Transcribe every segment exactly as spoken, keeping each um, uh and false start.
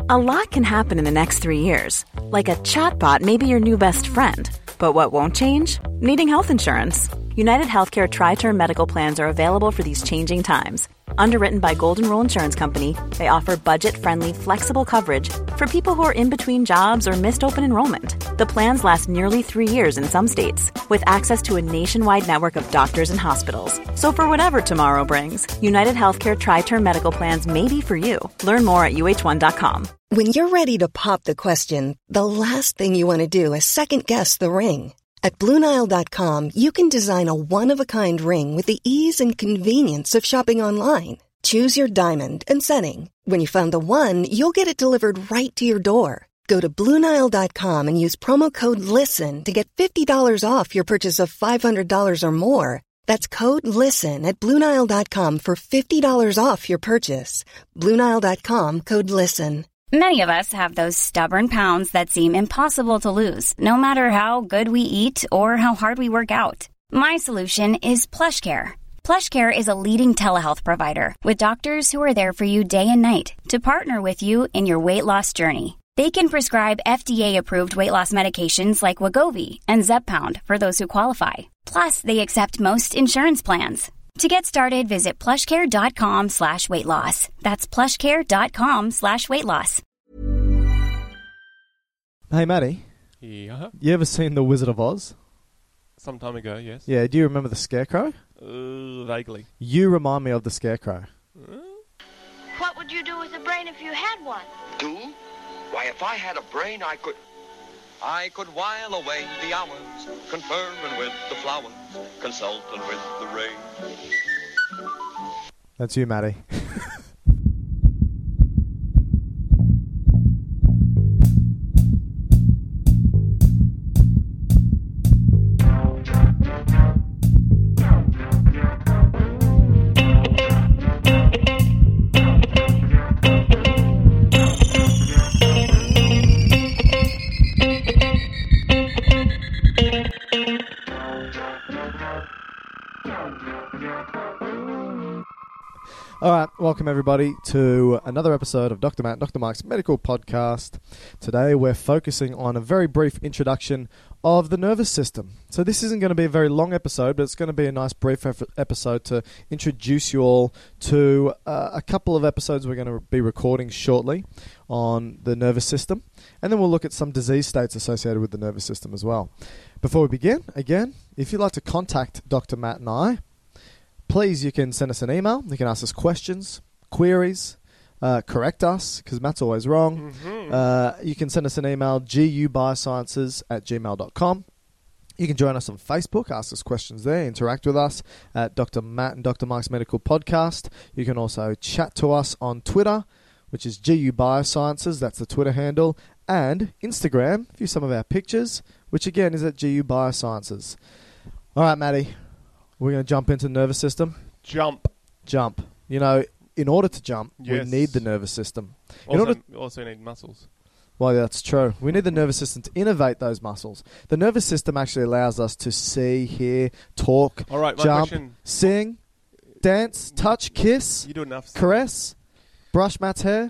A lot can happen in the next three years. Like a chatbot may be your new best friend. But what won't change? Needing health insurance. United Healthcare Tri-Term Medical Plans are available for these changing times. Underwritten by Golden Rule Insurance Company, they offer budget-friendly, flexible coverage for people who are in between jobs or missed open enrollment. The plans last nearly three years in some states, with access to a nationwide network of doctors and hospitals. So for whatever tomorrow brings, United Healthcare Tri-Term Medical Plans may be for you. Learn more at U H one dot com. When you're ready to pop the question, the last thing you want to do is second-guess the ring. At Blue Nile dot com, you can design a one-of-a-kind ring with the ease and convenience of shopping online. Choose your diamond and setting. When you find the one, you'll get it delivered right to your door. Go to Blue Nile dot com and use promo code LISTEN to get fifty dollars off your purchase of five hundred dollars or more. That's code LISTEN at Blue Nile dot com for fifty dollars off your purchase. Blue Nile dot com, code LISTEN. Many of us have those stubborn pounds that seem impossible to lose, no matter how good we eat or how hard we work out. My solution is PlushCare. PlushCare is a leading telehealth provider with doctors who are there for you day and night to partner with you in your weight loss journey. They can prescribe F D A-approved weight loss medications like Wegovy and Zepbound for those who qualify. Plus, they accept most insurance plans. To get started, visit plushcare.com slash weight loss. That's plushcare.com slash weight loss. Hey, Matty. Yeah. You ever seen The Wizard of Oz? Some time ago, yes. Yeah, do you remember the Scarecrow? Uh, vaguely. You remind me of the Scarecrow. Uh? What would you do with a brain if you had one? Do? Why, if I had a brain, I could... I could while away the hours, conferring with the flowers, consulting with the rain. That's you, Matty. All right, welcome everybody to another episode of Doctor Matt and Doctor Mike's Medical Podcast. Today we're focusing on a very brief introduction of the nervous system. So this isn't going to be a very long episode, but it's going to be a nice brief ep- episode to introduce you all to uh, a couple of episodes we're going to be recording shortly on the nervous system. And then we'll look at some disease states associated with the nervous system as well. Before we begin, again, if you'd like to contact Doctor Matt and I, please, you can send us an email. You can ask us questions, queries, uh, correct us, because Matt's always wrong. Mm-hmm. Uh, you can send us an email, gubiosciences at gmail dot com. You can join us on Facebook, ask us questions there, interact with us at Doctor Matt and Doctor Mike's Medical Podcast. You can also chat to us on Twitter, which is gubiosciences, that's the Twitter handle, and Instagram, view some of our pictures, which again is at gubiosciences. All right, Matty. We're going to jump into the nervous system. Jump. Jump. You know, in order to jump, yes. we need the nervous system. In Also, order also need muscles. Well, that's true. We need the nervous system to innervate those muscles. The nervous system actually allows us to see, hear, talk, All right, my jump, question, sing, dance, touch, kiss, you do enough. caress, brush Matt's hair.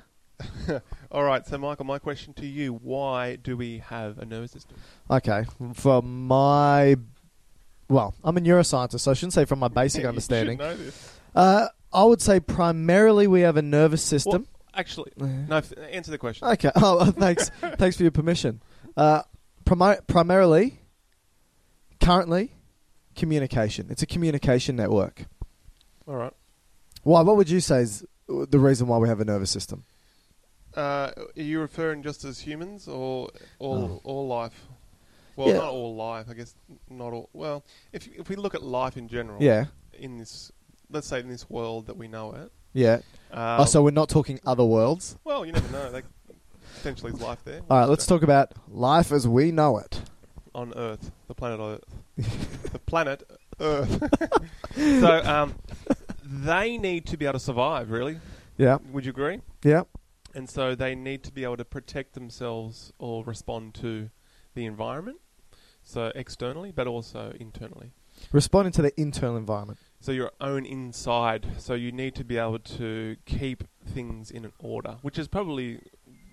All right, so Michael, my question to you, why do we have a nervous system? Okay, from my... Well, I'm a neuroscientist, so I shouldn't say from my basic you understanding. should know this. Uh, I would say primarily we have a nervous system. Well, actually, no, f- answer the question. Okay. Oh, thanks. Thanks for your permission. Uh, primi- primarily, currently, communication. It's a communication network. All right. Why? What would you say is the reason why we have a nervous system? Uh, are you referring just as humans or all Oh. all life? Well, Yeah. not all life, I guess. Not all. Well, if if we look at life in general, Yeah. in this, let's say in this world that we know it. Yeah. Um, oh, so we're not talking other worlds? Well, you never know. Like, potentially is life there. All right, let's talk about life as we know it. On Earth, the planet Earth. the planet Earth. so, um, they need to be able to survive, really. Yeah. Would you agree? Yeah. And so they need to be able to protect themselves or respond to the environment. So externally, but also internally. Responding to the internal environment. So your own inside. So you need to be able to keep things in an order, which is probably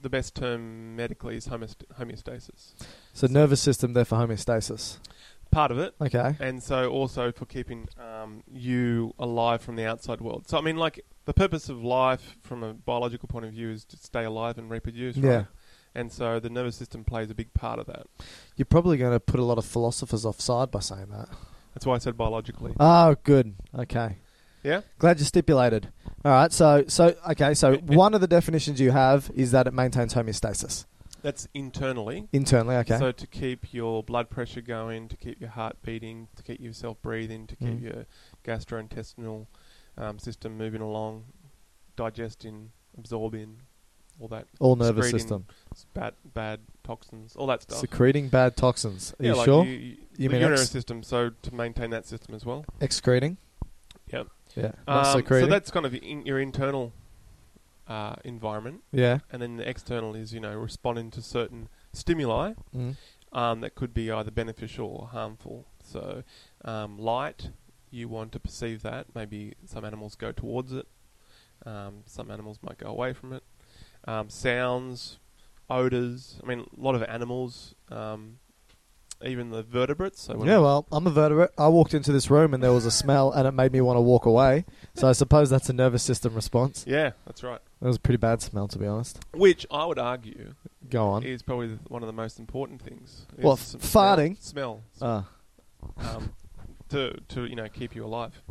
the best term medically is homeost- homeostasis. So nervous system there for homeostasis. Part of it. Okay. And so also for keeping um, you alive from the outside world. So, I mean, like, the purpose of life from a biological point of view is to stay alive and reproduce, right? Yeah. And so the nervous system plays a big part of that. You're probably going to put a lot of philosophers offside by saying that. That's why I said biologically. Oh, good. Okay. Yeah? Glad you stipulated. All right. So, so okay. So one of the definitions you have is that it maintains homeostasis. That's internally. Internally, okay. So to keep your blood pressure going, to keep your heart beating, to keep yourself breathing, to keep Mm. your gastrointestinal um, system moving along, digesting, absorbing, all that. All nervous Secreting system. s- Bad, bad toxins, all that stuff. Secreting bad toxins. Are yeah, you like sure? You, you, You the mean urinary ex- system, so to maintain that system as well. Excreting? Yep. Yeah. Not Um, secreting? so that's kind of in your internal uh, environment. Yeah. And then the external is, you know, responding to certain stimuli Mm. um, that could be either beneficial or harmful. So um, light, you want to perceive that. Maybe some animals go towards it. Um, some animals might go away from it. Um, sounds, odors. I mean, a lot of animals, um, even the vertebrates. So when Yeah, well, I'm a vertebrate. I walked into this room and there was a smell and it made me want to walk away. So I suppose that's a nervous system response. Yeah, that's right. It was a pretty bad smell, to be honest. Which I would argue Go on. is probably the, one of the most important things. is What, some farting? Smell. Ah. smell um, to, to, you know, keep you alive.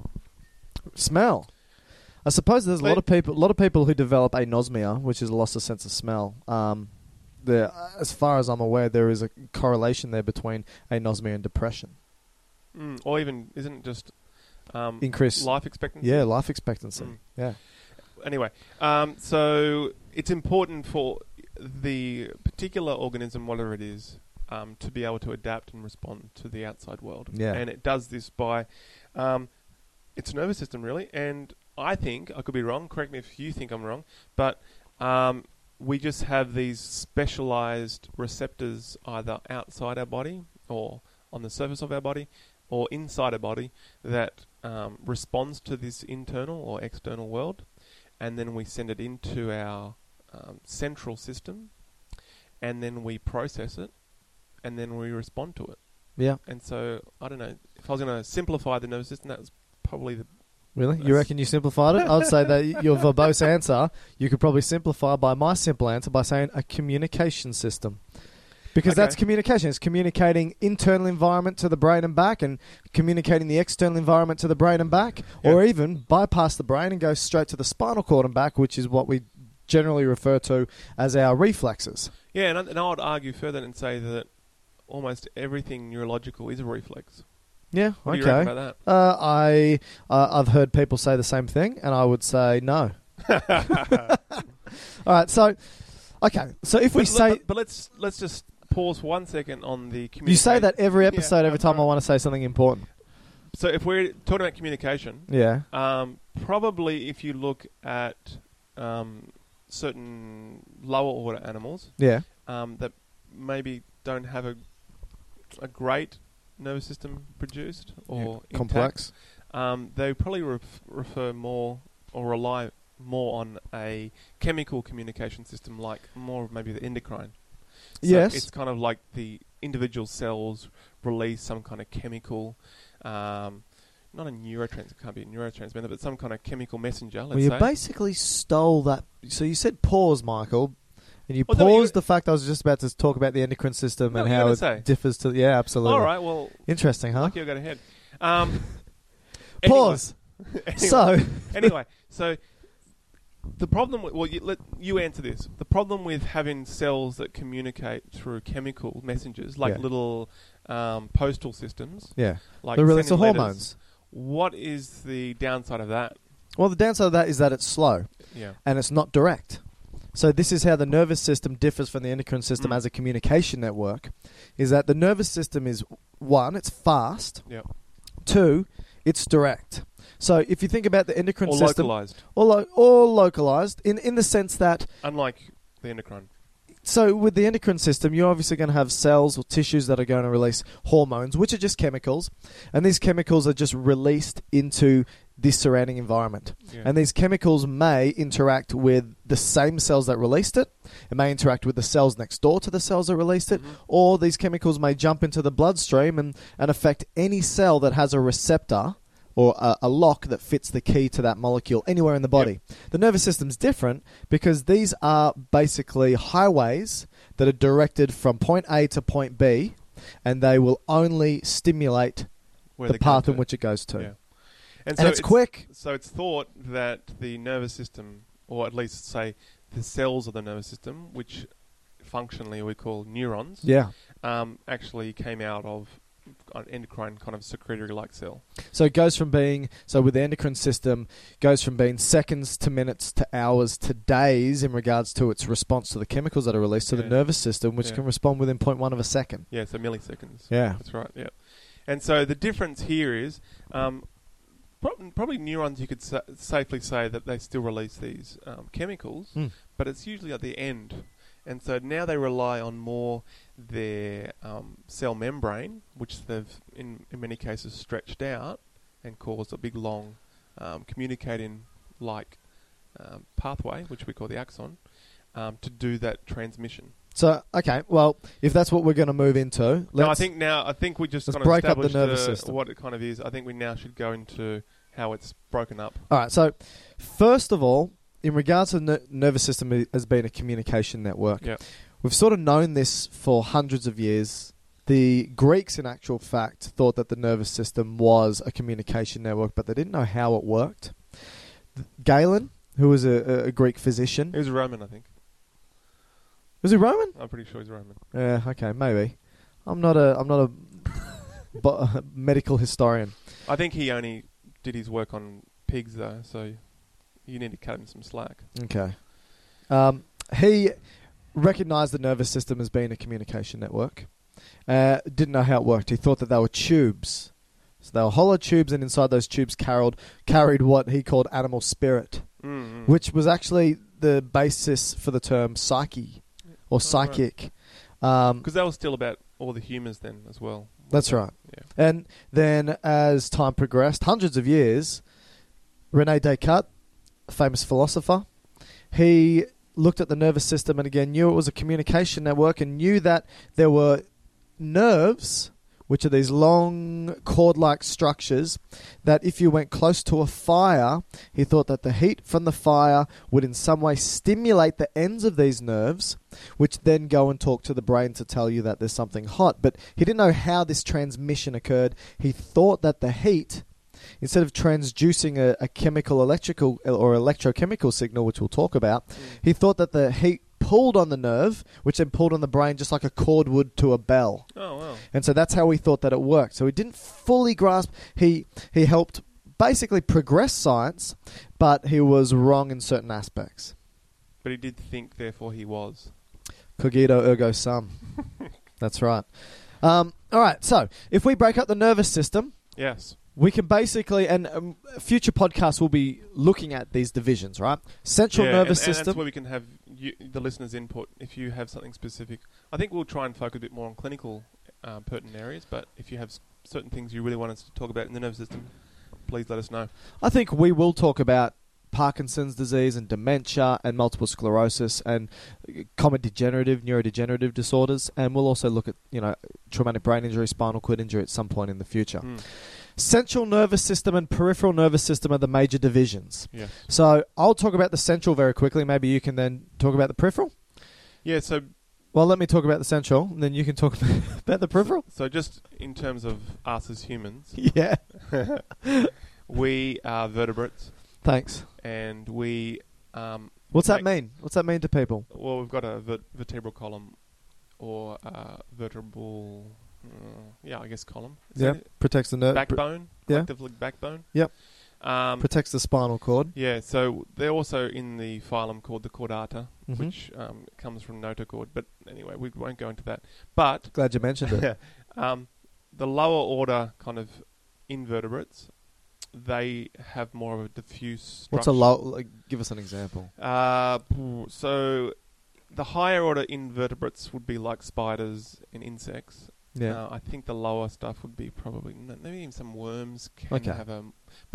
Smell. I suppose there's a lot But- of people, a lot of people who develop anosmia, which is a loss of sense of smell. Um, there, as far as I'm aware, there is a correlation there between anosmia and depression. Mm, or even, isn't it just um, Increase- life expectancy? Yeah, life expectancy. Mm. Yeah. Anyway, um, so it's important for the particular organism, whatever it is, um, to be able to adapt and respond to the outside world. Yeah. And it does this by um, its nervous system, really. And I think, I could be wrong, correct me if you think I'm wrong, but um, we just have these specialized receptors either outside our body or on the surface of our body or inside our body that um, responds to this internal or external world. And then we send it into our um, central system, and then we process it, and then we respond to it. Yeah. And so, I don't know, if I was going to simplify the nervous system, that was probably the... Really? You That's- reckon you simplified it? I'd say that your verbose answer, you could probably simplify by my simple answer by saying a communication system. Because Okay. that's communication. It's communicating internal environment to the brain and back and communicating the external environment to the brain and back, Yeah. or even bypass the brain and go straight to the spinal cord and back, which is what we generally refer to as our reflexes. Yeah, and I, and I would argue further and say that almost everything neurological is a reflex. Yeah, What do okay. you reckon about that? Uh, I, uh, I've heard people say the same thing, and I would say no. All right, so, okay, so if we But, say... but, but let's let's just pause one second on the communication. You say that every Yeah, episode, every that's time I right. want to say something important. So if we're talking about communication, Yeah. um, probably if you look at um, certain lower order animals Yeah. um, that maybe don't have a a great nervous system produced or Yeah, complex. intact, um, they probably ref- refer more or rely more on a chemical communication system, like more of maybe the endocrine. So Yes. it's kind of like the individual cells release some kind of chemical, um, not a neurotransmitter, it can't be a neurotransmitter, but some kind of chemical messenger, let's Well, you say. basically stole that. So you said pause, Michael, and you Well, no, you- paused the fact I was just about to talk about the endocrine system No, and you how gotta it say. differs to... Yeah, absolutely. All right, well, Interesting, huh? lucky I got ahead. Um, Pause. Anyway, So... anyway, so the problem with, well, you, let, you answer this. The problem with having cells that communicate through chemical messengers, like Yeah. little um, postal systems, Yeah. like The release of sending letters, hormones. what is the downside of that? Well, the downside of that is that it's slow Yeah. and it's not direct. So this is how the nervous system differs from the endocrine system Mm. as a communication network, is that the nervous system is, one, it's fast, Yeah. two, it's direct. So if you think about the endocrine Or system... localized, Or, lo- or localized, in, in the sense that... unlike the endocrine. So with the endocrine system, you're obviously going to have cells or tissues that are going to release hormones, which are just chemicals. And these chemicals are just released into the surrounding environment. Yeah. And these chemicals may interact with the same cells that released it. It may interact with the cells next door to the cells that released it. Mhm. Or these chemicals may jump into the bloodstream and, and affect any cell that has a receptor or a, a lock that fits the key to that molecule anywhere in the body. Yep. The nervous system's different because these are basically highways that are directed from point A to point B, and they will only stimulate Where the they path go in to. which it goes to. Yeah. And, it's, quick. So it's thought that the nervous system, or at least say the cells of the nervous system, which functionally we call neurons, Yeah. um, actually came out of an endocrine kind of secretory-like cell. So it goes from being, so with the endocrine system, goes from being seconds to minutes to hours to days in regards to its response to the chemicals that are released to Yeah. the nervous system, which Yeah. can respond within zero point one of a second. Yeah, so milliseconds. Yeah. That's right, yeah. And so the difference here is, um, prob- probably neurons you could sa- safely say that they still release these um, chemicals, Mm. but it's usually at the end. And so now they rely on more their um, cell membrane, which they've in, in many cases stretched out and caused a big long um, communicating like um, pathway, which we call the axon, um, to do that transmission. So, okay, well, if that's what we're going to move into, let's... No, I think now, I think we just let's kind of break up the established nervous uh, system. what it kind of is. I think we now should go into how it's broken up. All right, so first of all, in regards to the ner- nervous system i- as being a communication network, Yeah. we've sort of known this for hundreds of years. The Greeks, in actual fact, thought that the nervous system was a communication network, but they didn't know how it worked. Galen, who was a, a Greek physician... He was Roman, I think. Was he Roman? I'm pretty sure he's Roman. Yeah, okay, maybe. I'm not a I'm not a, bo- a medical historian. I think he only did his work on pigs, though, so you need to cut him some slack. Okay. Um, he recognized the nervous system as being a communication network. Uh, didn't know how it worked. He thought that they were tubes. So they were hollow tubes, and inside those tubes carried, carried what he called animal spirit, Mm-hmm. which was actually the basis for the term psyche or Oh, right. psychic. Um, Because that was still about all the humors then as well. That's right. Yeah. And then as time progressed, hundreds of years, René Descartes, a famous philosopher, he looked at the nervous system and again knew it was a communication network and knew that there were nerves, which are these long cord-like structures, that if you went close to a fire, he thought that the heat from the fire would in some way stimulate the ends of these nerves, which then go and talk to the brain to tell you that there's something hot. But he didn't know how this transmission occurred. He thought that the heat, instead of transducing a, a chemical, electrical, or electrochemical signal, which we'll talk about, Mm. he thought that the heat pulled on the nerve, which then pulled on the brain just like a cord would to a bell. Oh, wow. And so that's how he thought that it worked. So he didn't fully grasp. He he helped basically progress science, but he was wrong in certain aspects. But he did think, therefore he was. Cogito ergo sum. That's right. Um, all right. So if we break up the nervous system, Yes. we can basically, and um, future podcasts will be looking at these divisions, right? Central yeah, nervous and, and system. that's where we can have you, the listeners' input if you have something specific. I think we'll try and focus a bit more on clinical uh, pertinent areas, but if you have s- certain things you really want us to talk about in the nervous system, please let us know. I think we will talk about Parkinson's disease and dementia and multiple sclerosis and uh, common degenerative, neurodegenerative disorders, and we'll also look at, you know, traumatic brain injury, spinal cord injury at some point in the future. Mm. Central nervous system and peripheral nervous system are the major divisions. Yes. So I'll talk about the central very quickly. Maybe you can then talk about the peripheral. Yeah, so Well, let me talk about the central, and then you can talk about the peripheral. so just in terms of us as humans, Yeah. we are vertebrates, Thanks. and we... Um, What's that make- mean? What's that mean to people? Well, we've got a vert- vertebral column, or uh, vertebral... Uh, yeah, I guess column. Is Yeah. that it? Protects the nerve. Backbone, yeah. collectively backbone. Yep. Um, Protects the spinal cord. yeah, so they're also in the phylum called the chordata, Mhm. which um, comes from notochord. But anyway, we won't go into that. But Glad you mentioned it. um, the lower order kind of invertebrates, they have more of a diffuse structure. What's a low? Like, give us an example. Uh, so the higher order invertebrates would be like spiders and insects. Yeah. Uh, I think the lower stuff would be probably n- maybe even some worms can Okay. have a, but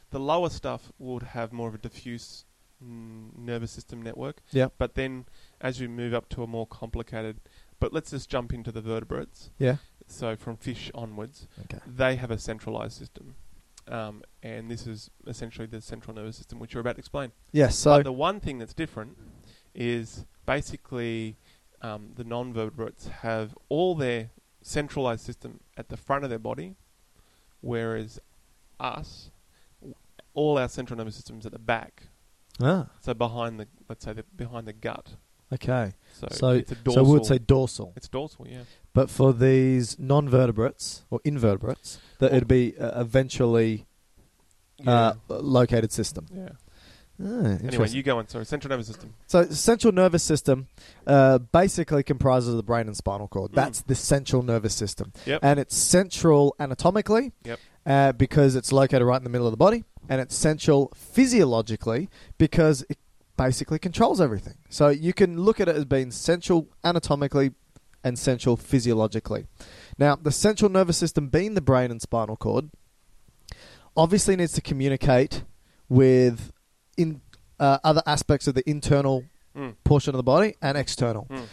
the lower stuff would have more of a diffuse mm, nervous system network. Yeah. But then as you move up to a more complicated, but let's just jump into the vertebrates. Yeah. So from fish onwards, Okay. they have a centralized system. Um, and this is essentially the central nervous system, which you're about to explain. Yes. So But the one thing that's different is basically um, the non-vertebrates have all their centralized system at the front of their body, whereas us, w- all our central nervous systems at the back. ah, So behind the, let's say, the, behind the gut. okay. So, So it's a so dorsal. we would say dorsal. it's dorsal, yeah. But for these non-vertebrates or invertebrates, that Well- it'd be uh, eventually uh, located system. yeah. Ah, Anyway, interesting. you go on. Sorry, central nervous system. So the central nervous system uh, basically comprises of the brain and spinal cord. Mm. That's the central nervous system. Yep. And it's central anatomically Yep. uh, because it's located right in the middle of the body. And it's central physiologically because it basically controls everything. So you can look at it as being central anatomically and central physiologically. Now, the central nervous system being the brain and spinal cord obviously needs to communicate with in uh, other aspects of the internal Mm. portion of the body and external. Mm.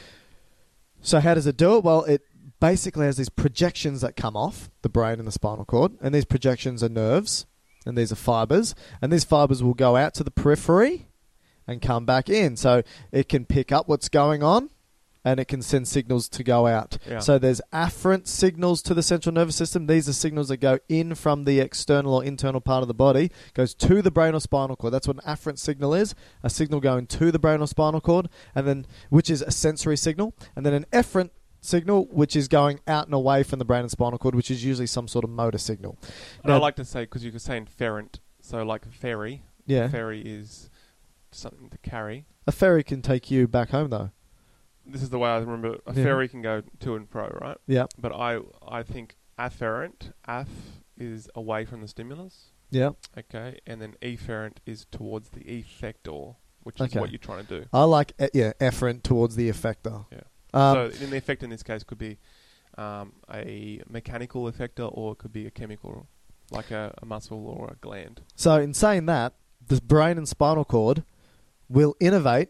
So how does it do it? Well, it basically has these projections that come off the brain and the spinal cord, and these projections are nerves, and these are fibers, and these fibers will go out to the periphery and come back in. So it can pick up what's going on, and it can send signals to go out. Yeah. So there's afferent signals to the central nervous system. These are signals that go in from the external or internal part of the body, goes to the brain or spinal cord. That's what an afferent signal is, a signal going to the brain or spinal cord, and then which is a sensory signal, and then an efferent signal, which is going out and away from the brain and spinal cord, which is usually some sort of motor signal. And I Now- like to say, because you could say inferent, so like a ferry. Yeah. Ferry is something to carry. A ferry can take you back home, though. This is the way I remember. A Yeah. ferry can go to and fro, right? Yeah. But I I think afferent, af is away from the stimulus, Yeah. okay, and then efferent is towards the effector, which is Okay. what you're trying to do. I like, e- yeah, efferent towards the effector. Yeah. Um, so in the effect in this case could be um, a mechanical effector, or it could be a chemical, like a, a muscle or a gland. So in saying that, the brain and spinal cord will innervate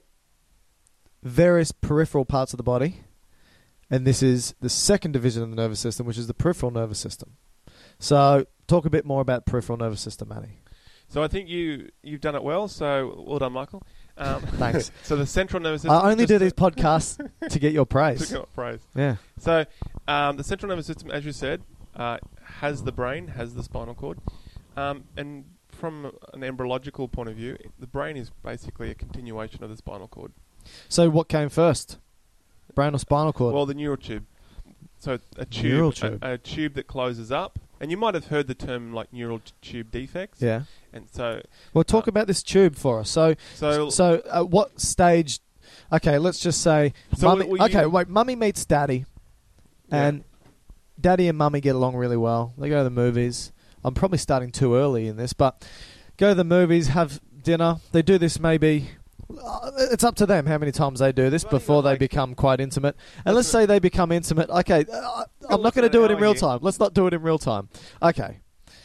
various peripheral parts of the body, and this is the second division of the nervous system, which is the peripheral nervous system. So talk a bit more about peripheral nervous system, Manny. So I think you you've done it well. So well done, Michael. Um, Thanks. So the central nervous system. I only just do to- these podcasts to get your to praise. get praise. Yeah. So um, the central nervous system, as you said, uh, has the brain, has the spinal cord, um, and from an embryological point of view, the brain is basically a continuation of the spinal cord. So what came first? Brain or spinal cord? Well, the neural tube. So a tube, Neural tube. A, a tube that closes up, and you might have heard the term like neural t- tube defects. yeah. And so, Well, talk uh, about this tube for us. So, so, so at what stage? Okay, let's just say, So mummy, we- we- okay, wait, mummy meets daddy, Yeah. and daddy and mummy get along really well. They go to the movies. I'm probably starting too early in this, but go to the movies, have dinner. They do this maybe. Uh, it's up to them how many times they do this Well, you before got, they like- become quite intimate. And let's Listen- say they become intimate. Okay, uh, I'm not listen going to to do it in Howie real here. time. Let's not do it in real time. Okay.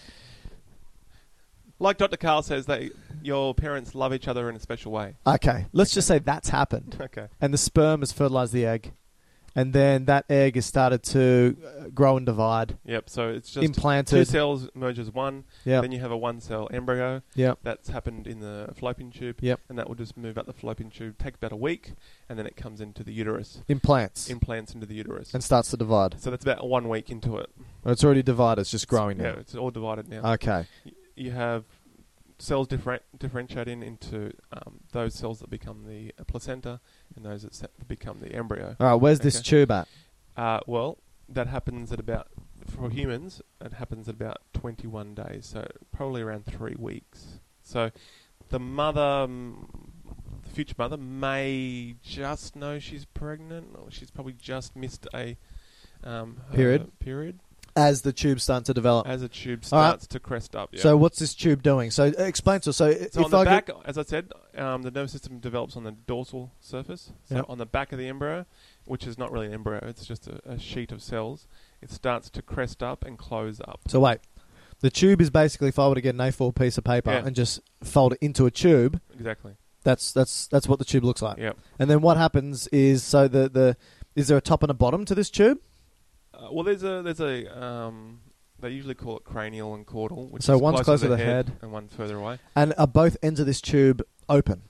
like Doctor Carl says, that your parents love each other in a special way. Okay. Let's just say that's happened. Okay. And the sperm has fertilized the egg. And then that egg has started to uh, grow and divide. Yep. So it's just Implanted. two cells merge as one. Yeah. Then you have a one-cell embryo. Yeah. That's happened in the fallopian tube. Yep. And that will just move up the fallopian tube. Take about a week, and then it comes into the uterus. Implants. Implants into the uterus. And starts to divide. So that's about one week into it. Well, it's already divided. It's just growing Yeah, now. it's all divided now. Okay. Y- You have cells different, differentiating into um, those cells that become the uh, placenta and those that, se- that become the embryo. All right. Where's this Okay. tube at? Uh, well, that happens at about, for humans, it happens at about twenty-one days, so probably around three weeks. So the mother, um, the future mother, may just know she's pregnant, or she's probably just missed a um, her Period. period As the tubes start to develop. as a tube All right. starts to crest up. Yeah. So what's this tube doing? So uh, explain to us. So, So if on the I back, Go, as I said, um, the nervous system develops on the dorsal surface. So Yep. on the back of the embryo, which is not really an embryo, it's just a, a sheet of cells, it starts to crest up and close up. so wait. The tube is basically if I were to get an A four piece of paper Yeah. and just fold it into a tube. Exactly. That's that's that's what the tube looks like. Yep. And then what happens is so the, the is there a top and a bottom to this tube? Uh, well, there's a there's a um, they usually call it cranial and caudal, which So is one's closer closer to to the head. and one further away. And are both ends of this tube open?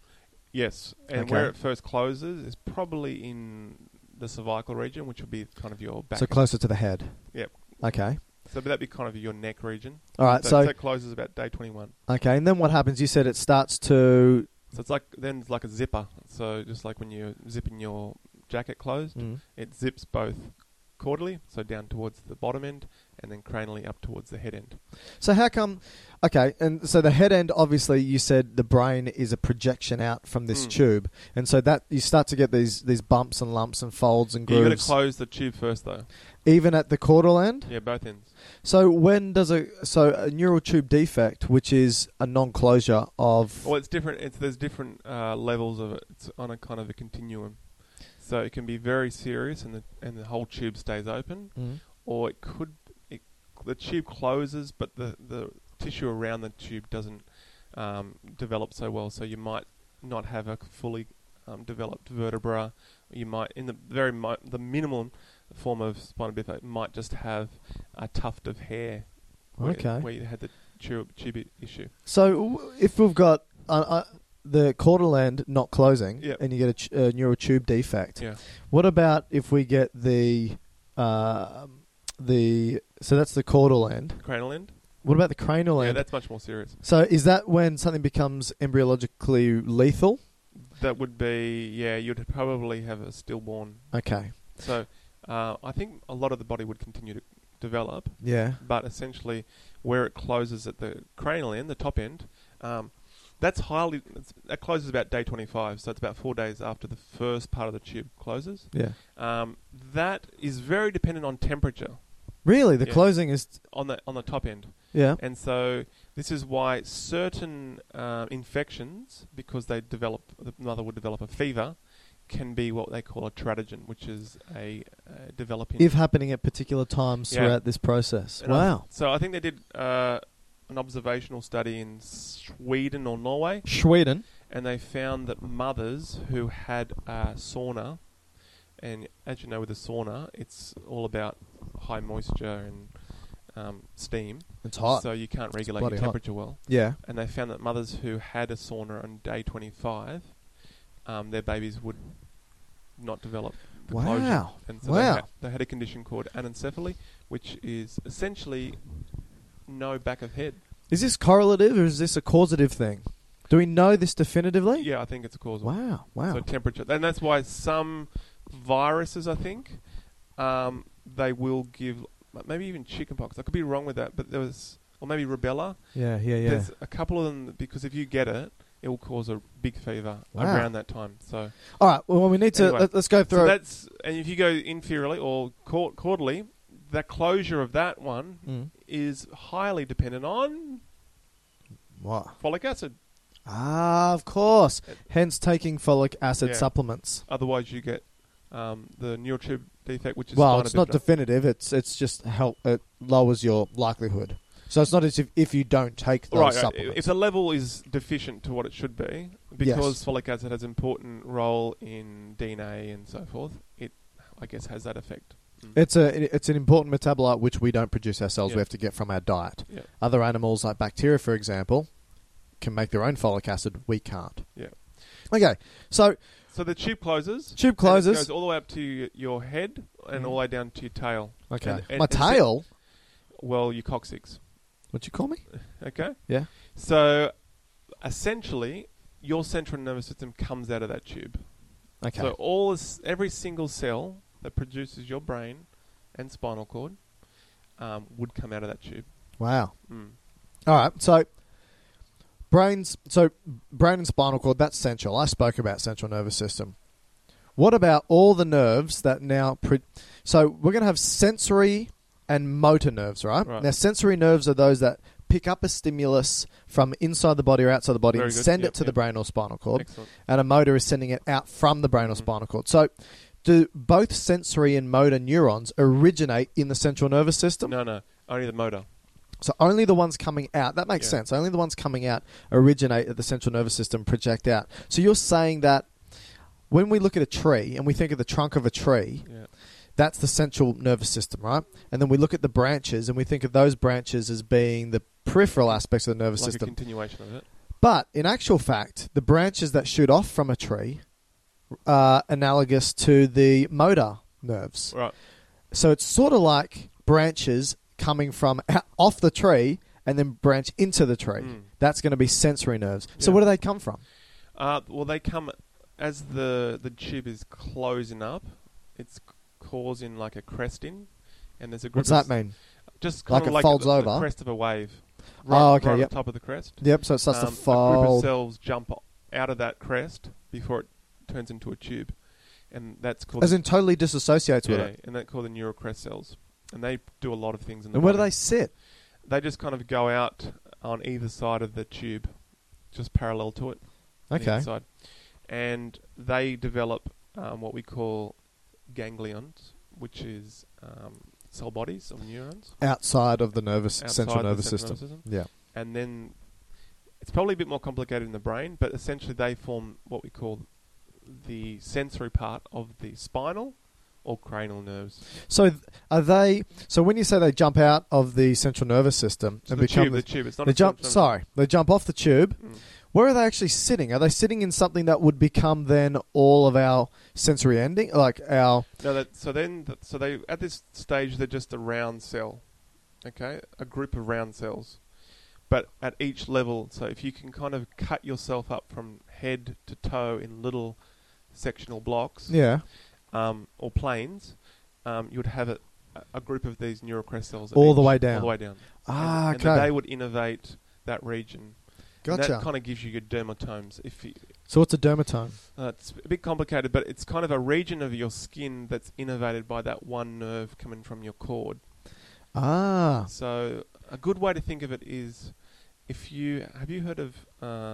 Yes, and Okay. where it first closes is probably in the cervical region, which would be kind of your back. So closer to the head. Yep. Okay. So that'd be kind of your neck region. All right. So, So so it closes about day twenty-one. okay, and then what happens? You said it starts to. So it's like then it's like a zipper. So just like when you're zipping your jacket closed, Mm. it zips both caudally, so down towards the bottom end, and then cranially up towards the head end. So how come? Okay, and so the head end, obviously, you said the brain is a projection out from this Mm. tube, and so that you start to get these these bumps and lumps and folds and Yeah, you got to grooves, close the tube first, though. even at the caudal end. Yeah, both ends. So when does a so a neural tube defect, which is a non-closure of? Well, it's different. It's there's different uh, levels of it. It's on a kind of a continuum. So it can be very serious, and the and the whole tube stays open, Mm. or it could it, the tube closes, but the the tissue around the tube doesn't um, develop so well. So you might not have a fully um, developed vertebra. You might, in the very mi- the minimum form of spina bifida, might just have a tuft of hair. Where, Okay. Where you had the tube, tube i- issue. So w- if we've got uh, uh, the caudal end not closing, Yep. and you get a, ch- a neural tube defect, Yeah. what about if we get the uh, the so that's the caudal end? Cranial end. What about the cranial Yeah, end? that's much more serious. So is that when something becomes embryologically lethal? That would be, yeah, you'd probably have a stillborn. Okay. So uh, I think a lot of the body would continue to develop, Yeah. but essentially where it closes at the cranial end, the top end, um, that's highly, it's, that closes about day twenty-five, so it's about four days after the first part of the tube closes. Yeah. Um, that is very dependent on temperature Really, the Yeah. closing is on the on the top end. yeah. And so this is why certain uh, infections, because they develop, the mother would develop a fever, can be what they call a teratogen, which is a uh, developing. If happening at particular times Yeah. throughout this process. And I- Wow. so I think they did uh, an observational study in Sweden or Norway, Sweden. and they found that mothers who had a sauna, and as you know with a sauna, it's all about high moisture and um, steam. It's hot. So you can't regulate bloody your hot. temperature well. Yeah. And they found that mothers who had a sauna on day twenty-five, um, their babies would not develop the Wow. closure. And so Wow. they, had, they had a condition called anencephaly, which is essentially no back of head. Is this correlative or is this a causative thing? Do we know this definitively? Yeah, I think it's a causal. Wow. Wow. So temperature. And that's why some viruses, I think, um, they will give, maybe even chickenpox. I could be wrong with that, but there was, or maybe rubella. yeah, yeah, yeah. There's a couple of them, because if you get it, it will cause a big fever Wow. around that time. So, All right. Well, we need to Anyway, let, let's go through. so it. that's, and if you go inferiorly or caud- caudally, the closure of that one Mm. is highly dependent on What? folic acid. Ah, of course. Hence, taking folic acid Yeah. supplements. Otherwise, you get um, the neural tube defect, which is Well, spina it's not bifida. definitive. It's it's just help. It lowers your likelihood. So it's not as if if you don't take those Right, right. supplements. If the level is deficient to what it should be, because folic acid has an important role in D N A and so forth, it, I guess, has that effect. Mm. It's a it's an important metabolite which we don't produce ourselves. Yeah. We have to get from our diet. Yeah. Other animals like bacteria, for example, can make their own folic acid. We can't. Yeah. Okay, so So the tube closes. Tube and closes. it goes all the way up to y- your head and Mhm. all the way down to your tail. okay, And- and- my and so- tail. well, your coccyx. What you call me? Okay. Yeah. So essentially, your central nervous system comes out of that tube. Okay. So all this, every single cell that produces your brain and spinal cord um, would come out of that tube. wow. Mm. All right. So brains. So brain and spinal cord. That's central. I spoke about central nervous system. What about all the nerves that now? Pre- so we're going to have sensory and motor nerves, right? Right. Now, sensory nerves are those that pick up a stimulus from inside the body or outside the body Very and good. send Yep, it to the yep. brain or spinal cord. Excellent. And a motor is sending it out from the brain or Mhm. spinal cord. So, do both sensory and motor neurons originate in the central nervous system? No, no, only the motor. So only the ones coming out, that makes Yeah. sense, only the ones coming out originate at the central nervous system, project out. So you're saying that when we look at a tree and we think of the trunk of a tree, Yeah. that's the central nervous system, right? And then we look at the branches and we think of those branches as being the peripheral aspects of the nervous Like a system. continuation of it. But in actual fact, the branches that shoot off from a tree are analogous to the motor nerves. Right. So it's sort of like branches coming from out, off the tree and then branch into the tree. Mm. That's going to be sensory nerves. So Yeah. where do they come from? Uh, well, they come as the the tube is closing up. It's c- causing like a cresting, and there's a group What's of that s- mean? Just Like kind of it like folds the, the over? crest of a wave. Oh, Right, okay, right yep. on top of the crest. Yep, so it starts Um, to A group of fold. cells jump o- out of that crest before it turns into a tube, and that's called. As in totally disassociates yeah, with it. and that's called the neurocrest cells, and they do a lot of things in the And where do body. they sit? They just kind of go out on either side of the tube, just parallel to it. on either Okay. Side. And they develop um, what we call ganglions, which is um, cell bodies of neurons. Outside of the nervous Outside central the nervous central system. nervous Yeah. And then it's probably a bit more complicated in the brain, but essentially they form what we call the sensory part of the spinal or cranial nerves. So th- are they? So when you say they jump out of the central nervous system So and the become tube, the, the tube. It's not they a jump. central- Sorry, they jump off the tube. Mm. Where are they actually sitting? Are they sitting in something that would become then all of our sensory ending, like our? No, that, so then, th- so they at this stage they're just a round cell, okay, a group of round cells, but at each level. So if you can kind of cut yourself up from head to toe in little sectional blocks, Yeah. um, or planes, um, you would have a, a group of these neurocrest cells at All the each- way down. all the way down. Ah, and, okay. and they would innervate that region. And Gotcha. that kind of gives you your dermatomes. If you, So what's a dermatome? uh, it's a bit complicated, but it's kind of a region of your skin that's innervated by that one nerve coming from your cord. Ah. So a good way to think of it is, if you have you heard of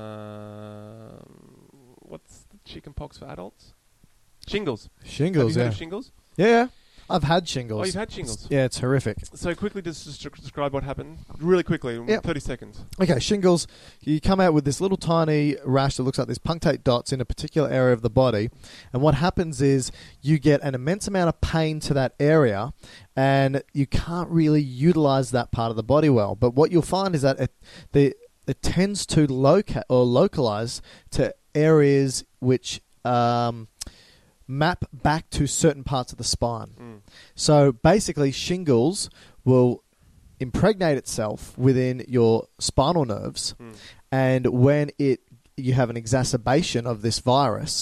um, what's the chicken pox for adults? Shingles. Shingles, have you yeah. heard of shingles? Yeah. I've had shingles. Oh, you've had shingles. Yeah, it's horrific. So quickly, just des- describe what happened. Really quickly, in Yep. thirty seconds. Okay, shingles, you come out with this little tiny rash that looks like these punctate dots in a particular area of the body. And what happens is you get an immense amount of pain to that area and you can't really utilize that part of the body well. But what you'll find is that it, the, it tends to locate or localize to areas which um, map back to certain parts of the spine. Mm. So basically, shingles will impregnate itself within your spinal nerves, Mm. and when it you have an exacerbation of this virus,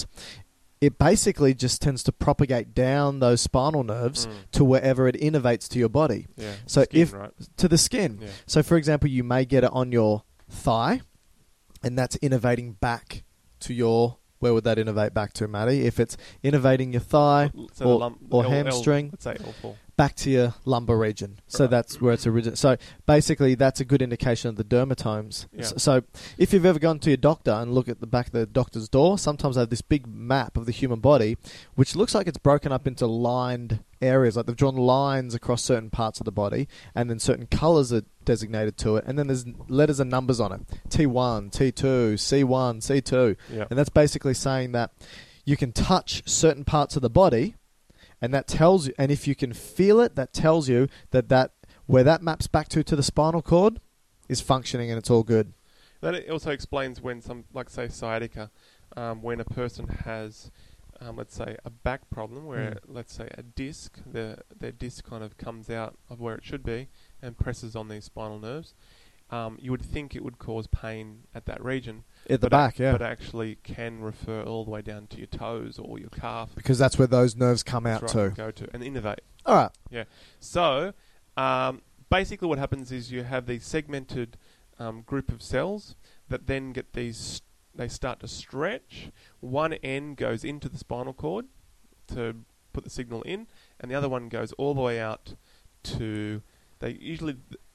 it basically just tends to propagate down those spinal nerves Mm. to wherever it innervates to your body, Yeah. So Skin, if- right? to the skin. Yeah. So, for example, you may get it on your thigh, and that's innervating back to your. Where would that innervate back to, Matty? If it's innervating your thigh L- so or, the lump- or L- L- hamstring, let's say L four. back to your lumbar region. So Right. that's where it's originated. So basically, that's a good indication of the dermatomes. Yeah. S- So if you've ever gone to your doctor and look at the back of the doctor's door, sometimes they have this big map of the human body, which looks like it's broken up into lined areas. Like they've drawn lines across certain parts of the body, and then certain colours are designated to it, and then there's letters and numbers on it. T one, T two, C one, C two. Yeah. And that's basically saying that you can touch certain parts of the body, and that tells you, and if you can feel it, that tells you that, that where that maps back to to the spinal cord is functioning and it's all good. That it also explains when some, like say sciatica, um, when a person has, um, let's say, a back problem where, Mm. let's say, a disc, the their disc kind of comes out of where it should be and presses on these spinal nerves. Um, you would think it would cause pain at that region. At the but back, ac- yeah. But actually can refer all the way down to your toes or your calf. Because that's where those nerves come out That's right, to. go to and innervate. All right. Yeah. So, um, basically what happens is you have these segmented um, group of cells that then get these, they start to stretch. One end goes into the spinal cord to put the signal in, and the other one goes all the way out to, they usually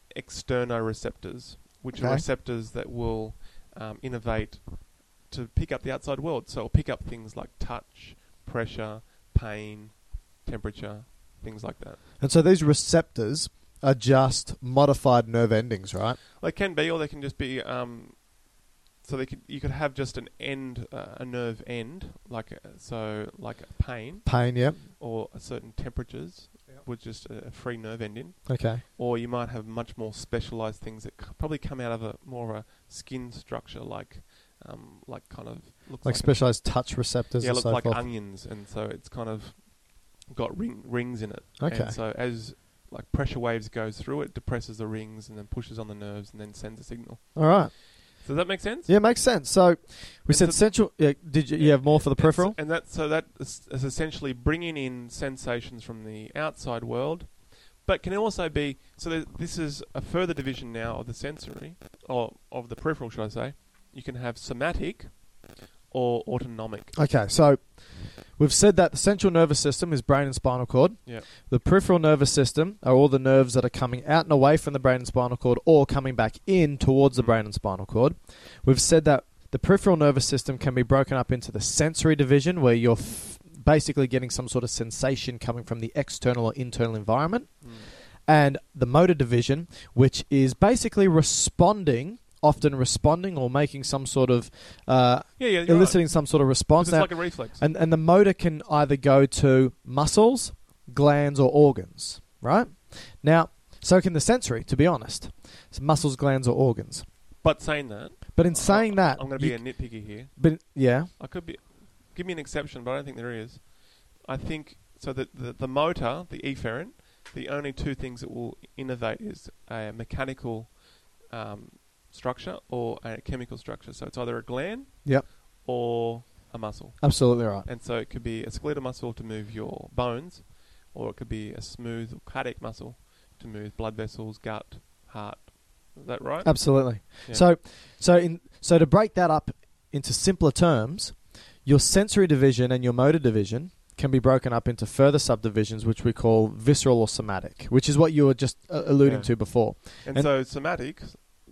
externoreceptors, which Okay. are receptors that will um, innervate to pick up the outside world. So it'll pick up things like touch, pressure, pain, temperature, things like that. And so these receptors are just modified nerve endings, right? They can be, or they can just be. Um, so they could, you could have just an end, uh, a nerve end, like a, so, like a pain, Pain, yeah. or a certain temperatures with just a, a free nerve ending. Okay. Or you might have much more specialised things that c- probably come out of a more of a skin structure, like, um, like kind of looks Like like specialized touch receptors yeah, and look so like forth. onions, and so it's kind of got ring, rings in it. Okay. And so as like pressure waves goes through it, depresses the rings and then pushes on the nerves and then sends a signal. All right. Does that make sense? Yeah, makes sense. So we And said so- central. Yeah, did you, you have more for the And peripheral? s- And that so that is, is essentially bringing in sensations from the outside world, but can also be so. There, this is a further division now of the sensory, or of the peripheral, should I say? You can have somatic or autonomic. Okay, so we've said that the central nervous system is brain and spinal cord. Yeah. The peripheral nervous system are all the nerves that are coming out and away from the brain and spinal cord or coming back in towards the Mm. brain and spinal cord. We've said that the peripheral nervous system can be broken up into the sensory division, where you're f- basically getting some sort of sensation coming from the external or internal environment, Mm. and the motor division, which is basically responding, often responding or making some sort of uh, Yeah, yeah, you're eliciting right. some sort of response. It's Now- like a reflex. and, and the motor can either go to muscles, glands, or organs, right? Now, so can the sensory, to be honest. It's muscles, glands, or organs. But saying that, But in saying that... I'm going to be you- a nitpicky here. But, yeah. I could be. Give me an exception, but I don't think there is. I think so that the, the motor, the efferent, the only two things that will innovate is a mechanical um, structure or a chemical structure. So it's either a gland Yep. or a muscle. Absolutely right. And so it could be a skeletal muscle to move your bones, or it could be a smooth cardiac muscle to move blood vessels, gut, heart. Is that right? Absolutely. Yeah. So, so in so to break that up into simpler terms, your sensory division and your motor division can be broken up into further subdivisions, which we call visceral or somatic, which is what you were just uh, alluding Yeah. to before. And, and- so somatic,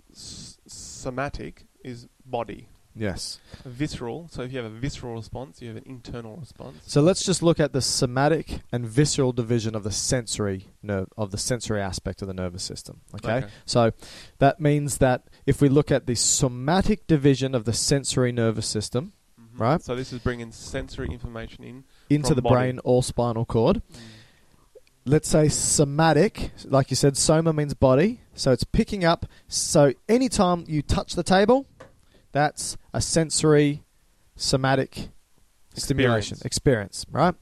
s- somatic is body. Yes. Visceral, so if you have a visceral response, you have an internal response. So let's just look at the somatic and visceral division of the sensory nerve of the sensory aspect of the nervous system. Okay? Okay. So that means that if we look at the somatic division of the sensory nervous system, Mhm. right. So this is bringing sensory information in. into From the body. brain or spinal cord. Let's say somatic, like you said, soma means body, so it's picking up. So anytime you touch the table, that's a sensory somatic stimulation experience, right?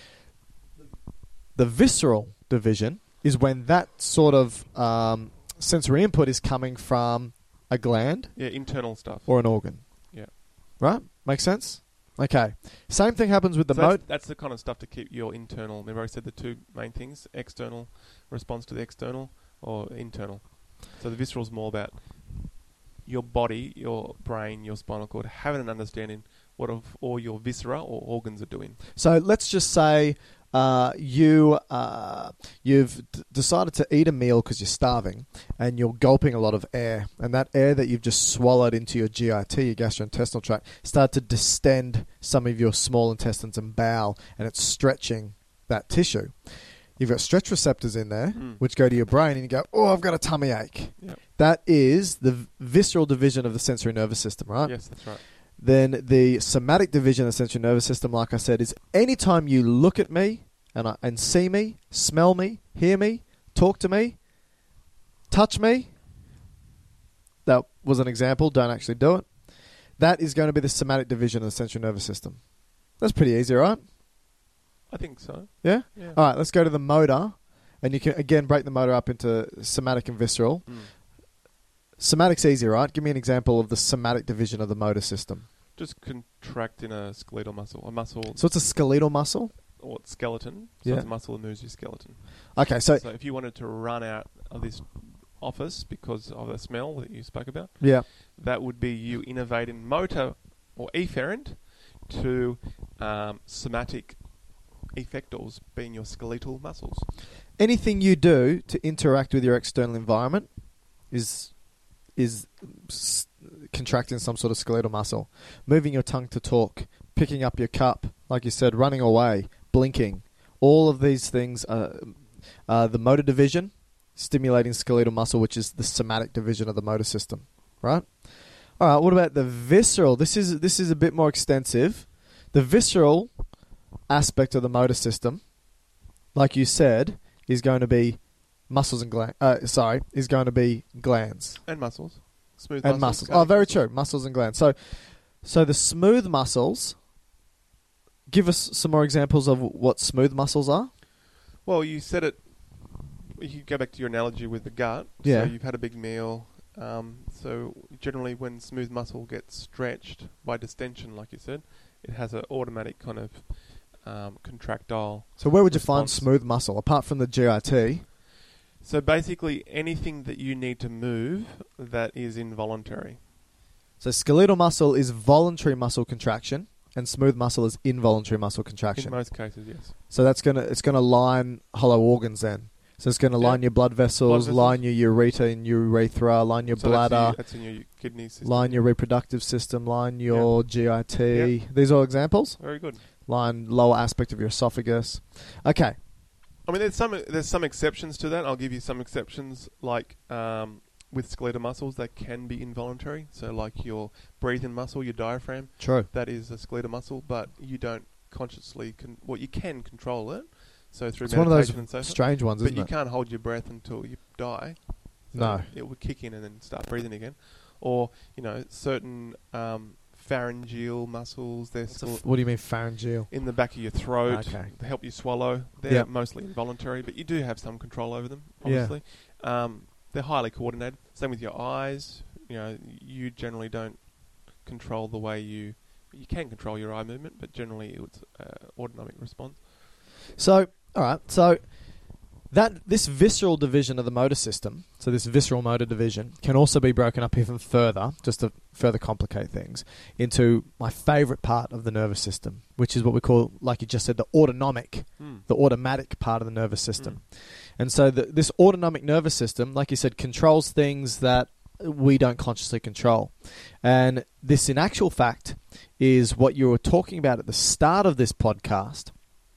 The visceral division is when that sort of um, sensory input is coming from a gland Yeah, internal stuff. or an organ. Yeah. Right? Makes sense? Okay. Same thing happens with the So that's, mo- that's the kind of stuff to keep your internal. Remember I said the two main things, external response to the external or internal. So the visceral is more about your body, your brain, your spinal cord, having an understanding what of all your viscera or organs are doing. So let's just say uh, you uh, you've d- decided to eat a meal because you're starving, and you're gulping a lot of air, and that air that you've just swallowed into your G I T, your gastrointestinal tract, start to distend some of your small intestines and bowel, and it's stretching that tissue. You've got stretch receptors in there, Mm. which go to your brain, and you go, "Oh, I've got a tummy ache." Yep. That is the v- visceral division of the sensory nervous system, right? Yes, that's right. Then the somatic division of the sensory nervous system, like I said, is anytime you look at me and I, and see me, smell me, hear me, talk to me, touch me. That was an example. Don't actually do it. That is going to be the somatic division of the sensory nervous system. That's pretty easy, right? I think so. Yeah? Yeah. All right, let's go to the motor. And you can, again, break the motor up into somatic and visceral. Mm. Somatic's easy, right? Give me an example of the somatic division of the motor system. Just contracting a skeletal muscle, a muscle So it's a skeletal muscle? or skeleton. So Yeah. it's a muscle that moves your skeleton. Okay, so... So if you wanted to run out of this office because of the smell that you spoke about, Yeah. that would be you innovating motor or efferent to um, somatic effectors, being your skeletal muscles. Anything you do to interact with your external environment is is s- contracting some sort of skeletal muscle. Moving your tongue to talk, picking up your cup, like you said, running away, blinking. All of these things are uh, the motor division stimulating skeletal muscle, which is the somatic division of the motor system, right? All right, what about the visceral? This is this is a bit more extensive. The visceral aspect of the motor system, like you said, is going to be muscles and glands. Uh, sorry, is going to be glands And muscles. Smooth and muscles. muscles. Oh, very true. Muscles and glands. So, so the smooth muscles. Give us some more examples of what smooth muscles are. Well, you said it. You go back to your analogy with the gut. Yeah. So you've had a big meal. Um, so generally, when smooth muscle gets stretched by distension, like you said, it has an automatic kind of um, contractile. So where would you find response. smooth muscle apart from the G I T? So basically, anything that you need to move that is involuntary. So skeletal muscle is voluntary muscle contraction, and smooth muscle is involuntary muscle contraction. In most cases, yes. So that's gonna it's gonna line hollow organs then. So it's gonna Yeah. line your blood vessels, Blood vessels. line your urethra and urethra, line your So that's bladder, your- That's in your kidney system. line your reproductive system, line your G I T. Yeah. These are all examples. Very good. Line lower aspect of your esophagus. Okay. I mean, there's some there's some exceptions to that. I'll give you some exceptions, like um, with skeletal muscles, they can be involuntary. So, like your breathing muscle, your diaphragm, True. that is a skeletal muscle, but you don't consciously con- well, you can control it. So through It's one of those meditation and so forth. strange ones, But isn't you it? can't hold your breath until you die. So No. it will kick in and then start breathing again. Or you know, certain um, pharyngeal muscles, they're What's a still f- what do you mean pharyngeal? in the back of your throat. Okay. They help you swallow. They're Yep. mostly involuntary, but you do have some control over them, Yeah. obviously. Um, they're highly coordinated. Same with your eyes. You know, you generally don't control the way you... You can control your eye movement, but generally it's uh, autonomic response. So, all right. So that this visceral division of the motor system, so this visceral motor division, can also be broken up even further, just to further complicate things, into my favourite part of the nervous system, which is what we call, like you just said, the autonomic, Hmm. the automatic part of the nervous system. And so the, this autonomic nervous system, like you said, controls things that we don't consciously control. And this, in actual fact, is what you were talking about at the start of this podcast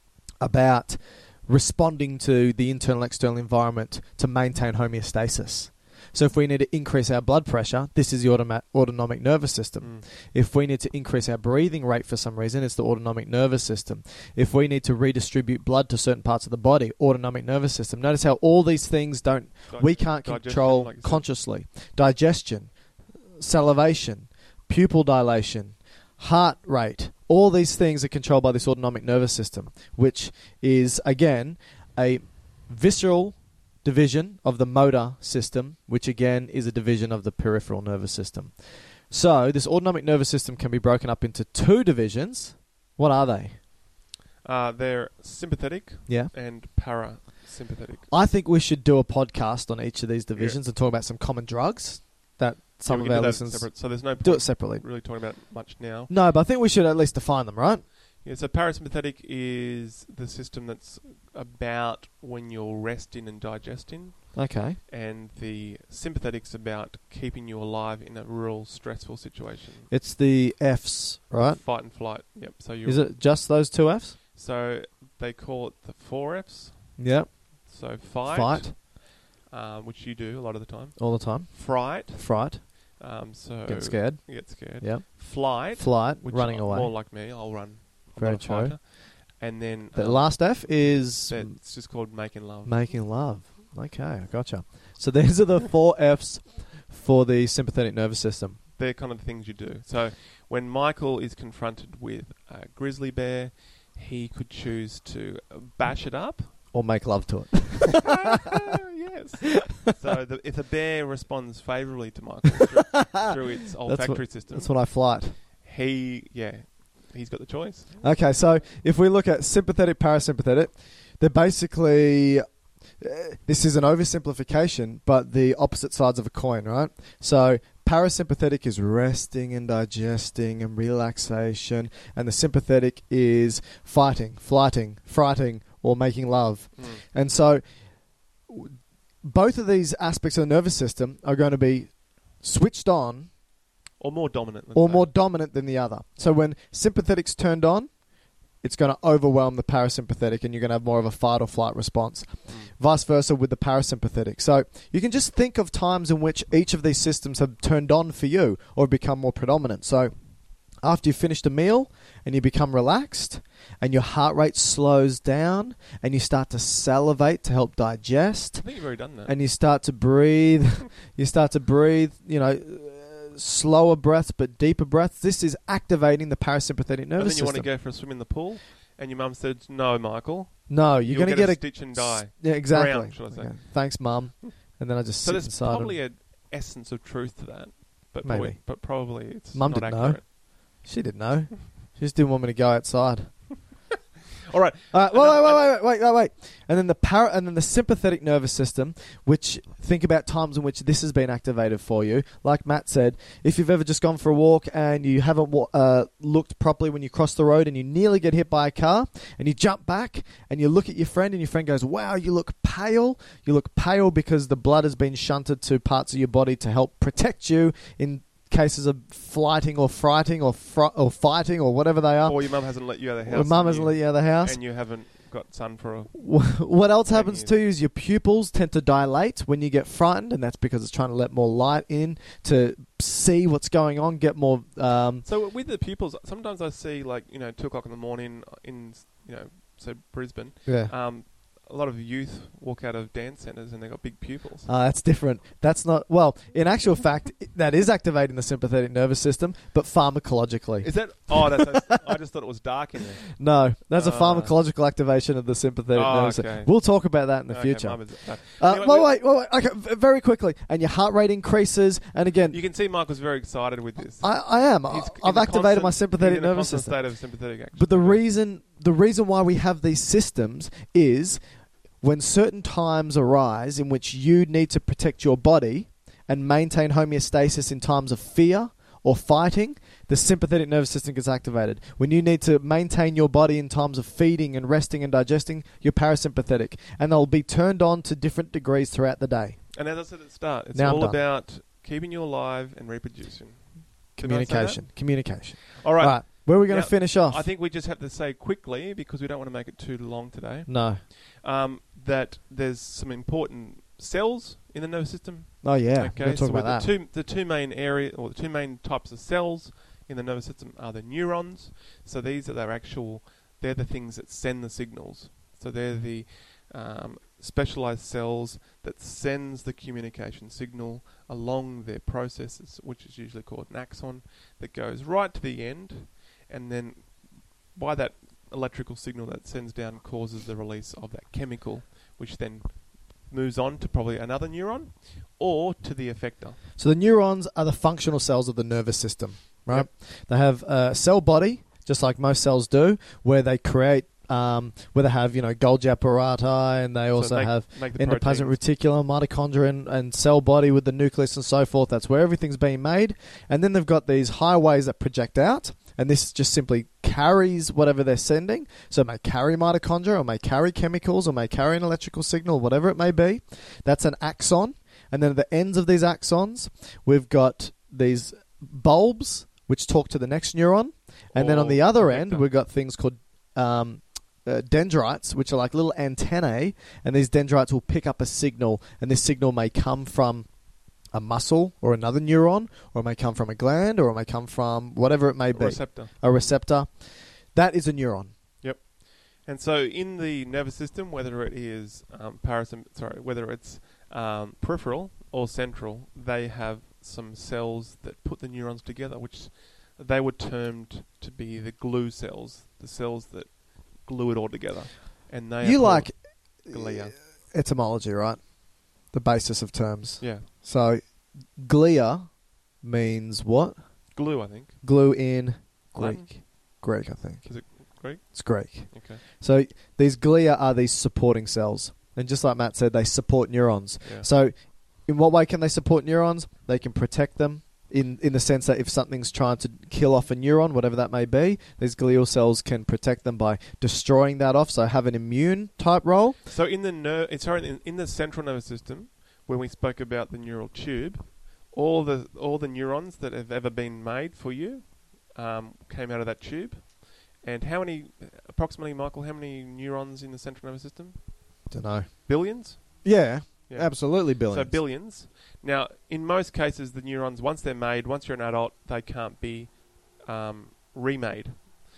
about responding to the internal external environment to maintain homeostasis. So if we need to increase our blood pressure, this is the automa- autonomic nervous system. Mm. If we need to increase our breathing rate for some reason, it's the autonomic nervous system. If we need to redistribute blood to certain parts of the body, autonomic nervous system. Notice how all these things don't, Dig- we can't digestion, control like you said. consciously. Digestion, salivation, pupil dilation, heart rate, all these things are controlled by this autonomic nervous system, which is, again, a visceral division of the motor system, which again is a division of the peripheral nervous system. So this autonomic nervous system can be broken up into two divisions. What are they? Uh, they're sympathetic Yeah. and parasympathetic. I think we should do a podcast on each of these divisions and talk about some common drugs that some Yeah, we of can our do that listeners separate. So there's no point do it separately. really talking about it much now. No, but I think we should at least define them, right? Yeah, so parasympathetic is the system that's about when you're resting and digesting, Okay. and the sympathetic's about keeping you alive in a real stressful situation. It's the Fs, right? Fight and flight. Yep. So you're Is it just those two Fs? So they call it the four Fs. Yep. So fight, Fight, uh, which you do a lot of the time. all the time. Fright. Fright, Um, so get scared. You get scared. Yep. Flight. Flight, Which running are away. More like me. I'll run. I'm Very not a true. fighter. And then The um, last F is it's just called making love. making love. Okay, I gotcha. So these are the four Fs for the sympathetic nervous system. They're kind of the things you do. So when Michael is confronted with a grizzly bear, he could choose to bash it up. Or make love to it. Yes. So the, if the bear responds favourably to Michael through, through its olfactory what, system, That's what I flight. he, yeah, he's got the choice. Okay, so if we look at sympathetic, parasympathetic, they're basically... Uh, this is an oversimplification, but the opposite sides of a coin, right? So parasympathetic is resting and digesting and relaxation, and the sympathetic is fighting, flighting, frighting, or making love. Mm. And so w- both of these aspects of the nervous system are going to be switched on Or more dominant. let's or say. more dominant than the other. So when sympathetic's turned on, it's going to overwhelm the parasympathetic, and you're going to have more of a fight or flight response. Mm. vice versa with the parasympathetic. So you can just think of times in which each of these systems have turned on for you or become more predominant. So after you've finished a meal and you become relaxed and your heart rate slows down and you start to salivate to help digest. I think you've already done that. And you start to breathe, you start to breathe, you know, uh, slower breaths but deeper breaths. This is activating the parasympathetic nervous system. And then you want to go for a swim in the pool and your mum said, no, Michael. No, you're, you're going to get get a stitch and die. Yeah, exactly. Drown, should I say. Okay. Thanks, Mum. And then I just so sit there's inside probably and an essence of truth to that. But Maybe. Probably, but probably it's Mum not didn't accurate. know. She didn't know. She just didn't want me to go outside. All right. All right. Wait, wait, wait, wait, wait, wait, wait. And then the para, and then the sympathetic nervous system, which think about times in which this has been activated for you. Like Matt said, if you've ever just gone for a walk and you haven't uh, looked properly when you cross the road and you nearly get hit by a car, and you jump back and you look at your friend and your friend goes, "Wow, you look pale." You look pale because the blood has been shunted to parts of your body to help protect you in cases of flighting or frighting or fr- or fighting or whatever they are. Or your mum hasn't let you out of the house. Or mum and hasn't you- let you out of the house. And you haven't got sun for a... What else happens years. to you is your pupils tend to dilate when you get frightened, and that's because it's trying to let more light in to see what's going on, get more... Um, So with the pupils, sometimes I see, like, you know, two o'clock in the morning in, you know, so Brisbane, yeah. um, a lot of youth walk out of dance centres and they've got big pupils. Uh, that's different. That's not... Well, in actual fact, that is activating the sympathetic nervous system, but pharmacologically. Is that... Oh, that's... I just thought it was dark in there. No, that's a Ah. pharmacological activation of the sympathetic Oh, nervous okay. system. We'll talk about that in the Okay, future. mum is- no. Uh, Anyway, well, we- wait, well, wait, okay, v- very quickly. And your heart rate increases, and again... You can see Michael's very excited with this. I, I am. He's I've in a activated my constant- sympathetic he's in a nervous constant system. state of sympathetic action. But the reason the reason why we have these systems is when certain times arise in which you need to protect your body and maintain homeostasis in times of fear or fighting, the sympathetic nervous system gets activated. When you need to maintain your body in times of feeding and resting and digesting, you're parasympathetic. And they'll be turned on to different degrees throughout the day. And as I said at the start, it's Now I'm all done. about keeping you alive and reproducing. Did I say that? Communication. Communication. All right. All right. Where are we going Now, to finish off? I think we just have to say quickly, because we don't want to make it too long today, No. um, that there's some important cells in the nervous system. Oh, yeah. Okay, We're going to talk so about the that. two the two main area or the two main types of cells in the nervous system are the neurons. So these are their actual. They're the things that send the signals. So they're the um, specialized cells that sends the communication signal along their processes, which is usually called an axon, that goes right to the end, and then by that electrical signal that sends down causes the release of that chemical, which then moves on to probably another neuron or to the effector. So the neurons are the functional cells of the nervous system, right? Yep. They have a cell body, just like most cells do, where they create, um, where they have, you know, Golgi apparati, and they also make- have make the endoplasmic proteins. reticulum, mitochondria, and, and cell body with the nucleus and so forth. That's where everything's being made. And then they've got these highways that project out, and this just simply carries whatever they're sending. So it may carry mitochondria, or may carry chemicals, or may carry an electrical signal, whatever it may be. That's an axon. And then at the ends of these axons, we've got these bulbs, which talk to the next neuron. And then on Or the other effector. end, we've got things called um, uh, dendrites, which are like little antennae. And these dendrites will pick up a signal, and this signal may come from a muscle or another neuron, or it may come from a gland, or it may come from whatever it may be. receptor. A receptor. That is a neuron. Yep. And so in the nervous system, whether it is um, parasym- sorry, whether it's um, peripheral or central, they have some cells that put the neurons together, which they were termed to be the glue cells, the cells that glue it all together. And they You are like called glia. etymology, right? The basis of terms. Yeah. So, glia means what? Glue, I think. Glue in Latin? Greek. Greek, I think. Is it Greek? It's Greek. Okay. So, these glia are these supporting cells. And just like Matt said, they support neurons. Yeah. So, in what way can they support neurons? They can protect them in, in the sense that if something's trying to kill off a neuron, whatever that may be, these glial cells can protect them by destroying that off, so have an immune type role. So in the ner- sorry, in, in the central nervous system, when we spoke about the neural tube, all the all the neurons that have ever been made for you um, came out of that tube. And how many, approximately, Michael, how many neurons in the central nervous system? Don't know. Billions? Yeah, Yeah. absolutely billions. So billions. Now, in most cases, the neurons, once they're made, once you're an adult, they can't be um, remade.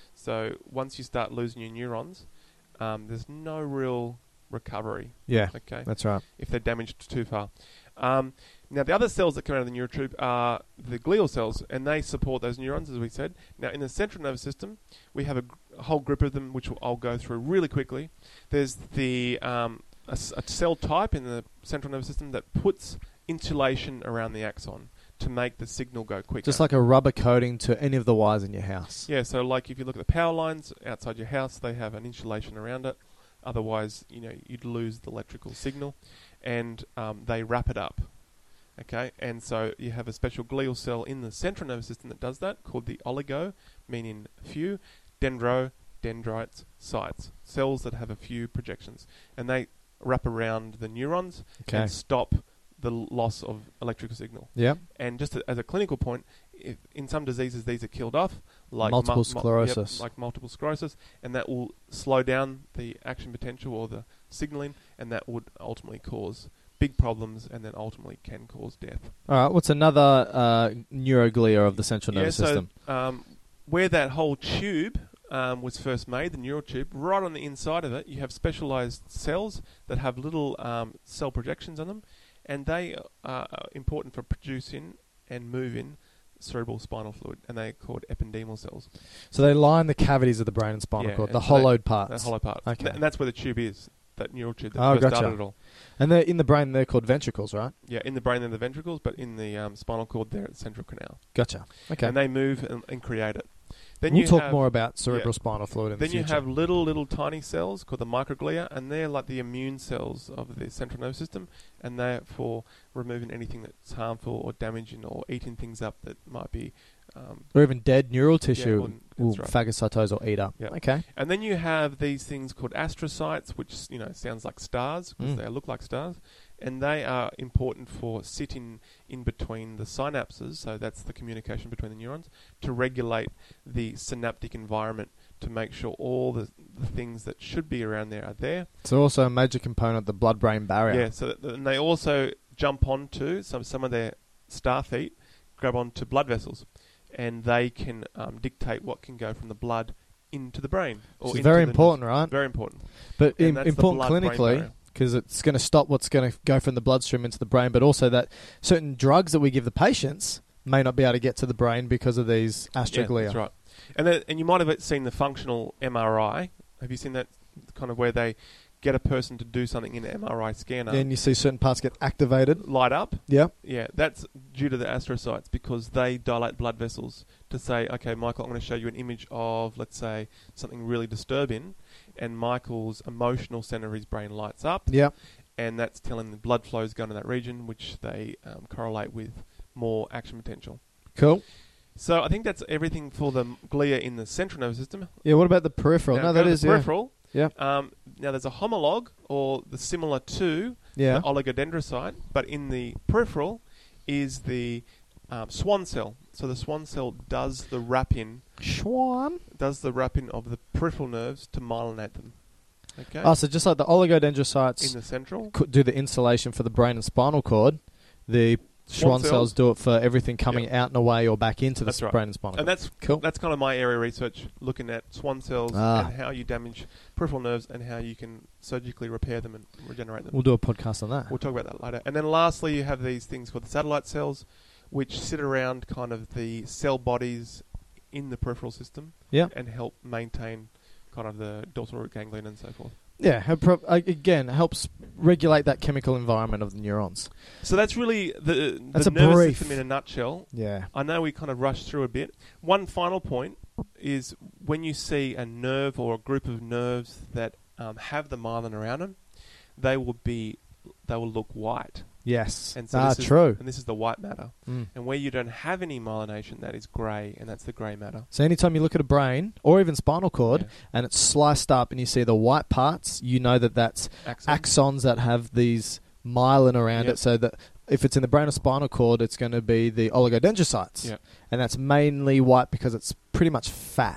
So once you start losing your neurons, um, there's no real recovery. Yeah, Okay. that's right. If they're damaged too far. Um, now, the other cells that come out of the neurotube are the glial cells, and they support those neurons, as we said. Now, in the central nervous system, we have a, gr- a whole group of them, which I'll go through really quickly. There's the um, a, s- a cell type in the central nervous system that puts insulation around the axon to make the signal go quicker. Just like a rubber coating to any of the wires in your house. Yeah, so like if you look at the power lines outside your house, they have an insulation around it. Otherwise, you know, you'd lose the electrical signal, and um, they wrap it up. Okay, and so you have a special glial cell in the central nervous system that does that, called the oligo, meaning few, dendro, dendrites, sites, cells that have a few projections, and they wrap around the neurons Okay. and stop the l- loss of electrical signal. Yeah. And just a, as a clinical point, if in some diseases these are killed off, like Multiple mul- mul- sclerosis. yep, like multiple sclerosis, and that will slow down the action potential or the signaling, and that would ultimately cause big problems, and then ultimately can cause death. All right. What's another uh, neuroglia of the central nervous yeah, system? So um, where that whole tube um, was first made, the neural tube, right on the inside of it, you have specialized cells that have little um, cell projections on them, and they are important for producing and moving cerebral spinal fluid, and they're called ependymal cells. So they line the cavities of the brain and spinal Yeah, cord, and the so hollowed That parts. hollow part. Okay. Th- and that's where the tube is, that neural tube that Oh, first gotcha. started it all. And they're in the brain, they're called ventricles, right? Yeah, in the brain they're the ventricles, but in the um, spinal cord they're at the central canal. Gotcha. Okay. And they move and, and create it. Then we'll you talk have, more about cerebral yeah. spinal fluid in Then the you future. have little, little tiny cells called the microglia, and they're like the immune cells of the central nervous system, and they're for removing anything that's harmful or damaging or eating things up that might be... Um, or even dead neural tissue Yeah, will that's right. phagocytose or eat up. Yeah. Okay. And then you have these things called astrocytes, which, you know, sounds like stars because Mm. they look like stars, and they are important for sitting in between the synapses, so that's the communication between the neurons, to regulate the synaptic environment to make sure all the, the things that should be around there are there. It's also a major component of the blood-brain barrier. Yeah, so that, and they also jump onto, some, some of their star feet grab onto blood vessels, and they can um, dictate what can go from the blood into the brain. Or It's into very the important, nerves. right? Very important. But And im- that's the important blood-brain clinically, barrier. because it's going to stop what's going to go from the bloodstream into the brain, but also that certain drugs that we give the patients may not be able to get to the brain because of these astroglia. Yeah, that's right. And then, and you might have seen the functional M R I. Have you seen that kind of where they get a person to do something in an M R I scanner, Then you see certain parts get activated. light up? Yeah. Yeah, that's due to the astrocytes because they dilate blood vessels to say, okay, Michael, I'm going to show you an image of, let's say, something really disturbing, and Michael's emotional center of his brain lights up, Yeah. and that's telling the blood flows going to that region, which they um, correlate with more action potential. Cool. So I think that's everything for the glia in the central nervous system. Yeah, what about the peripheral? Now, no, go that to the is, yeah. peripheral. Yeah. Um, now, there's a homologue, or the similar to Yeah. the oligodendrocyte, but in the peripheral is the um, swan cell. So the swan cell does the wrapping, Schwan. does the wrapping of the peripheral nerves to myelinate them. Okay. Oh, so just like the oligodendrocytes in the central. could do the insulation for the brain and spinal cord, the Schwann Swan cells cells do it for everything coming Yeah. out and away or back into the That's right. brain and spinal cord. And that's Cool. That's kind of my area of research, looking at swan cells Ah. and how you damage peripheral nerves and how you can surgically repair them and regenerate them. We'll do a podcast on that. We'll talk about that later. And then lastly, you have these things called the satellite cells, which sit around kind of the cell bodies in the peripheral system Yeah. and help maintain kind of the dorsal root ganglion and so forth. Yeah, it pro- uh, again, helps regulate that chemical environment of the neurons. So that's really the, That's the a nervous brief. system in a nutshell. Yeah. I know we kind of rushed through a bit. One final point is when you see a nerve or a group of nerves that um, have the myelin around them, they will be, they will look white. Yes. And so ah, this is, true. And this is the white matter. Mm. And where you don't have any myelination, that is grey, and that's the grey matter. So anytime you look at a brain or even spinal cord Yeah. and it's sliced up and you see the white parts, you know that that's Axon. axons that have these myelin around Yep. it. So that if it's in the brain or spinal cord, it's going to be the oligodendrocytes. Yeah. And that's mainly white because it's pretty much fat.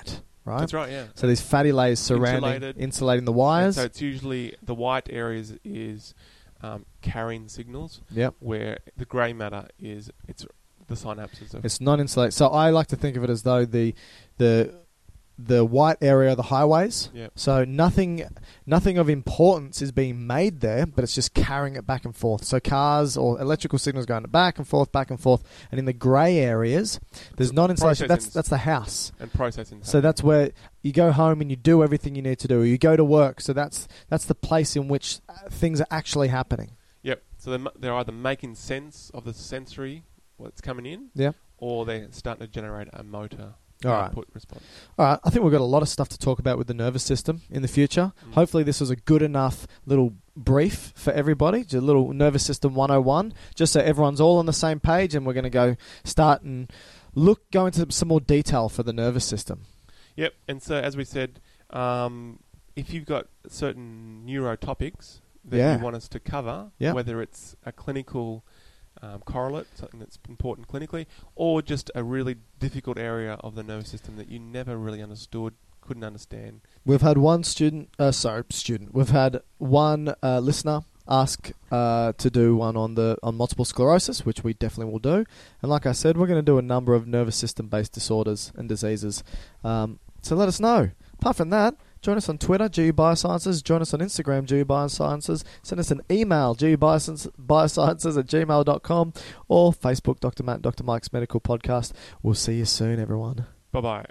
right? That's right, yeah. So these fatty layers surrounding, Insulated. insulating the And wires. so it's usually the white areas is um, carrying signals, Yep. where the grey matter is it's the synapses. Of It's non-insulated. So I like to think of it as though the the the white area are the highways. Yep. So nothing nothing of importance is being made there, but it's just carrying it back and forth. So cars or electrical signals going back and forth, back and forth. And in the grey areas, there's non-insulation. That's processing. that's the house. and processing. So that's where you go home and you do everything you need to do. You go to work. So that's that's the place in which uh, things are actually happening. Yep. So they're, ma- they're either making sense of the sensory, what's coming in, Yeah. or they're starting to generate a motor All right. output response. All right, I think we've got a lot of stuff to talk about with the nervous system in the future. Mm. Hopefully this was a good enough little brief for everybody, just a little nervous system one oh one, just so everyone's all on the same page, and we're going to go start and look, go into some more detail for the nervous system. Yep. And so, as we said, um, if you've got certain neurotopics that Yeah. you want us to cover, Yeah. whether it's a clinical um, correlate, something that's important clinically, or just a really difficult area of the nervous system that you never really understood, couldn't understand. We've had one student, uh, sorry, student, we've had one uh, listener ask uh, to do one on the on multiple sclerosis, which we definitely will do. And like I said, we're going to do a number of nervous system-based disorders and diseases. Um, so let us know. Apart from that, join us on Twitter, G U Biosciences. Join us on Instagram, G U Biosciences. Send us an email, G U Biosciences at gmail dot com, or Facebook, Doctor Matt and Doctor Mike's Medical Podcast. We'll see you soon, everyone. Bye-bye.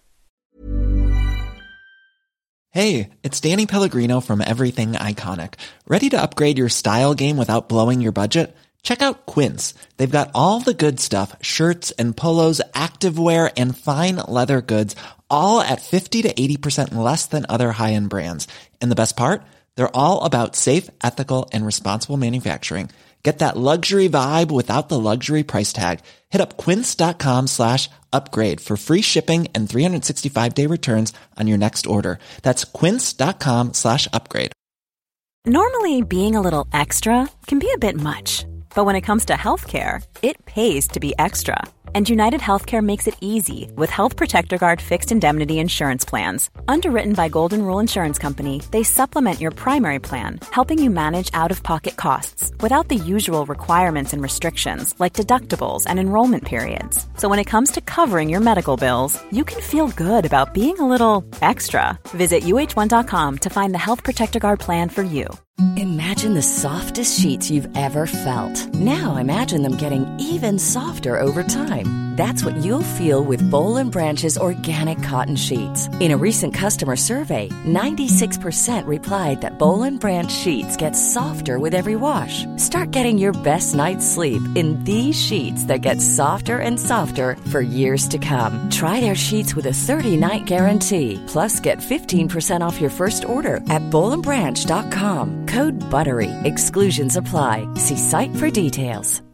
Hey, it's Danny Pellegrino from Everything Iconic. Ready to upgrade your style game without blowing your budget? Check out Quince. They've got all the good stuff, shirts and polos, activewear, and fine leather goods, all at fifty to eighty percent less than other high-end brands. And the best part? They're all about safe, ethical, and responsible manufacturing. Get that luxury vibe without the luxury price tag. Hit up quince.com slash upgrade for free shipping and three sixty-five day returns on your next order. That's quince.com slash upgrade. Normally, being a little extra can be a bit much. But when it comes to healthcare, it pays to be extra. And United Healthcare makes it easy with Health Protector Guard fixed indemnity insurance plans. Underwritten by Golden Rule Insurance Company, they supplement your primary plan, helping you manage out-of-pocket costs without the usual requirements and restrictions like deductibles and enrollment periods. So when it comes to covering your medical bills, you can feel good about being a little extra. Visit U H one dot com to find the Health Protector Guard plan for you. Imagine the softest sheets you've ever felt. Now imagine them getting even softer over time. That's what you'll feel with Boll and Branch's organic cotton sheets. In a recent customer survey, ninety-six percent replied that Boll and Branch sheets get softer with every wash. Start getting your best night's sleep in these sheets that get softer and softer for years to come. Try their sheets with a thirty-night guarantee. Plus, get fifteen percent off your first order at boll and branch dot com. Code BUTTERY. Exclusions apply. See site for details.